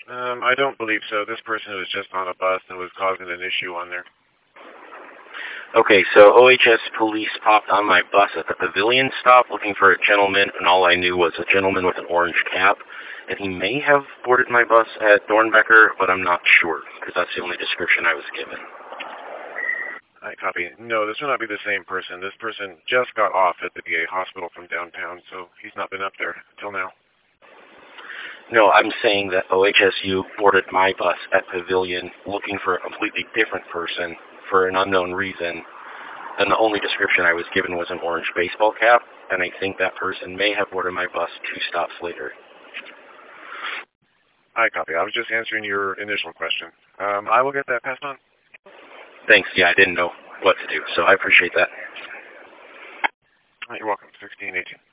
I don't believe so. This person was just on a bus and was causing an issue on there. Okay, so OHS police popped on my bus at the Pavilion stop looking for a gentleman, and all I knew was a gentleman with an orange cap, and he may have boarded my bus at Dornbecker, but I'm not sure, because that's the only description I was given. I copy. No, this will not be the same person. This person just got off at the VA hospital from downtown, so he's not been up there until now. No, I'm saying that OHSU boarded my bus at Pavilion looking for a completely different person for an unknown reason, and the only description I was given was an orange baseball cap, and I think that person may have boarded my bus 2 stops later. I copy. I was just answering your initial question. I will get that passed on. Thanks. Yeah, I didn't know what to do, so I appreciate that. You're welcome. 1618.